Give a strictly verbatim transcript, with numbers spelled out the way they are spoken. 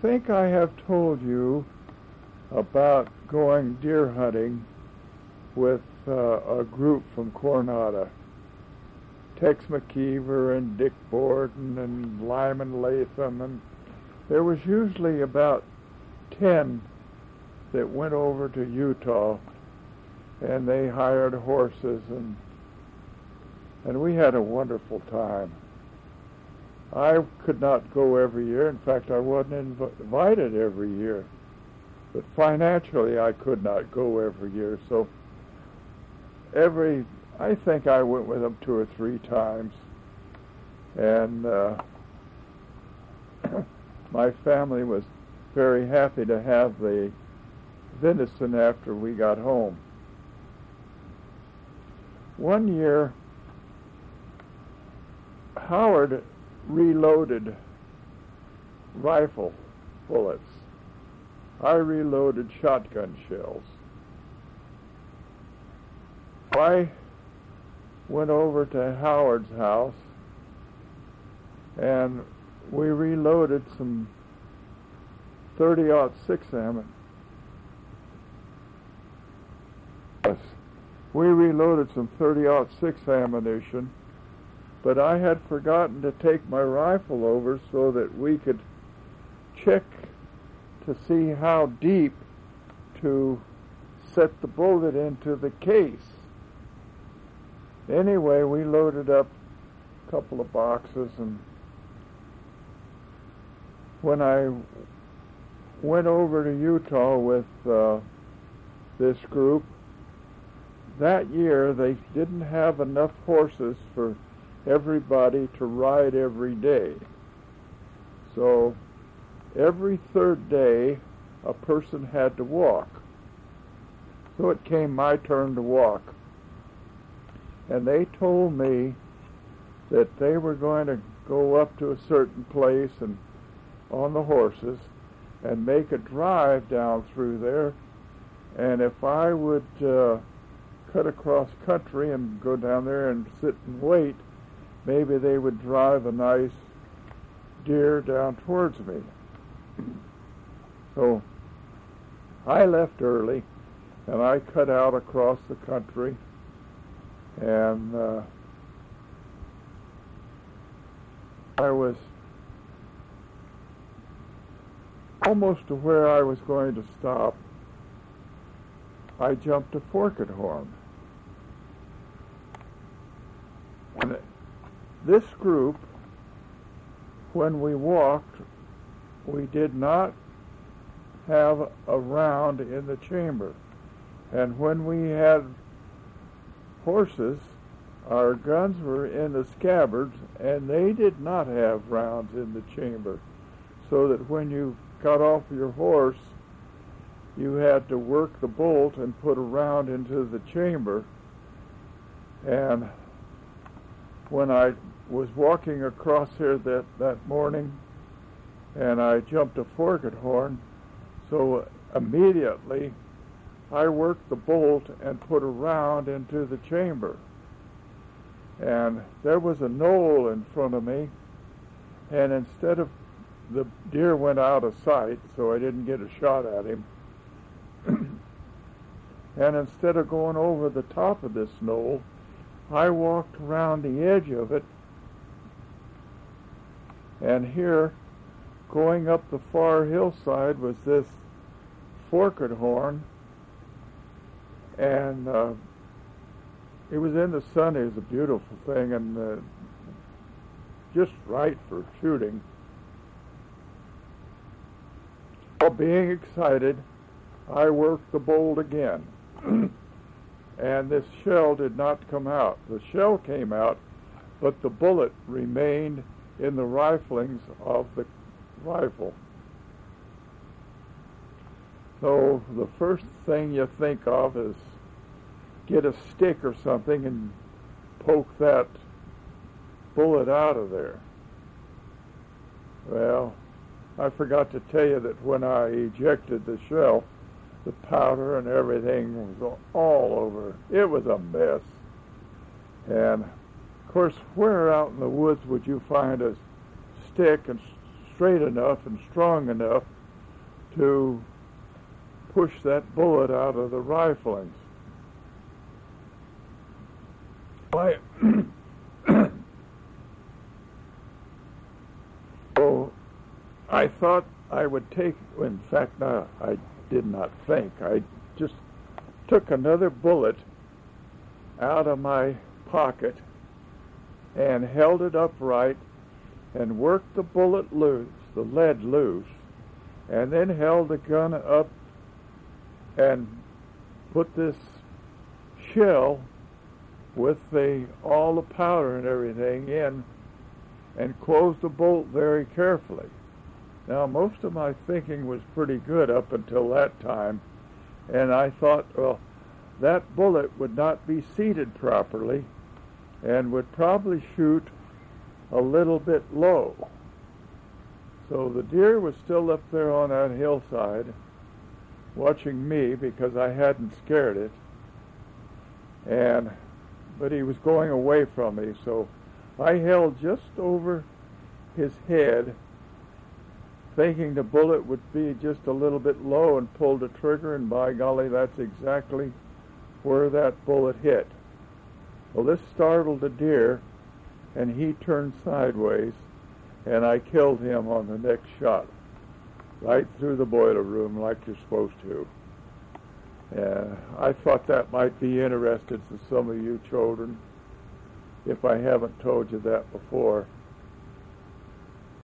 think I have told you about going deer hunting with uh, a group from Coronado. Tex McKeever and Dick Borden and Lyman Latham, and there was usually about ten that went over to Utah, and they hired horses, and and we had a wonderful time. I could not go every year. In fact, I wasn't inv- invited every year. But financially, I could not go every year. So every, I think I went with them two or three times. And uh, my family was very happy to have the venison after we got home. One year, Howard reloaded rifle bullets. I reloaded shotgun shells. I went over to Howard's house and we reloaded some thirty aught six ammunition. We reloaded some thirty aught six ammunition, but I had forgotten to take my rifle over so that we could check to see how deep to set the bullet into the case. Anyway, we loaded up a couple of boxes, and when I went over to Utah with uh, this group, that year they didn't have enough horses for everybody to ride every day. So every third day a person had to walk. So it came my turn to walk. And they told me that they were going to go up to a certain place and on the horses and make a drive down through there. And if I would uh, cut across country and go down there and sit and wait, maybe they would drive a nice deer down towards me. So I left early and I cut out across the country, and uh, I was almost to where I was going to stop. I jumped a forked horn. And this group, when we walked, we did not have a round in the chamber. And when we had horses, our guns were in the scabbards, and they did not have rounds in the chamber. So that when you got off your horse, you had to work the bolt and put a round into the chamber. And when I was walking across here that, that morning, and I jumped a forked horn, so immediately I worked the bolt and put a round into the chamber. And there was a knoll in front of me, and instead of, the deer went out of sight, so I didn't get a shot at him. And instead of going over the top of this knoll, I walked around the edge of it, and here, going up the far hillside, was this forked horn, and uh, it was in the sun. It was a beautiful thing, and uh, just right for shooting. While being excited, I worked the bolt again, and this shell did not come out. The shell came out, but the bullet remained in the riflings of the rifle. So the first thing you think of is get a stick or something and poke that bullet out of there. Well, I forgot to tell you that when I ejected the shell, the powder and everything was all over. It was a mess. And of course, where out in the woods would you find a stick and straight enough and strong enough to push that bullet out of the riflings. I, so I thought I would take, in fact, no, I did not think. I just took another bullet out of my pocket and held it upright and worked the bullet loose, the lead loose, and then held the gun up and put this shell with the all the powder and everything in and closed the bolt very carefully. Now, most of my thinking was pretty good up until that time, and I thought, well, that bullet would not be seated properly and would probably shoot a little bit low. So the deer was still up there on that hillside watching me because I hadn't scared it, and but he was going away from me, so I held just over his head thinking the bullet would be just a little bit low, and pulled the trigger, and by golly, that's exactly where that bullet hit. Well, this startled the deer, and he turned sideways, and I killed him on the next shot, right through the boiler room like you're supposed to. Uh, I thought that might be interesting to some of you children, if I haven't told you that before.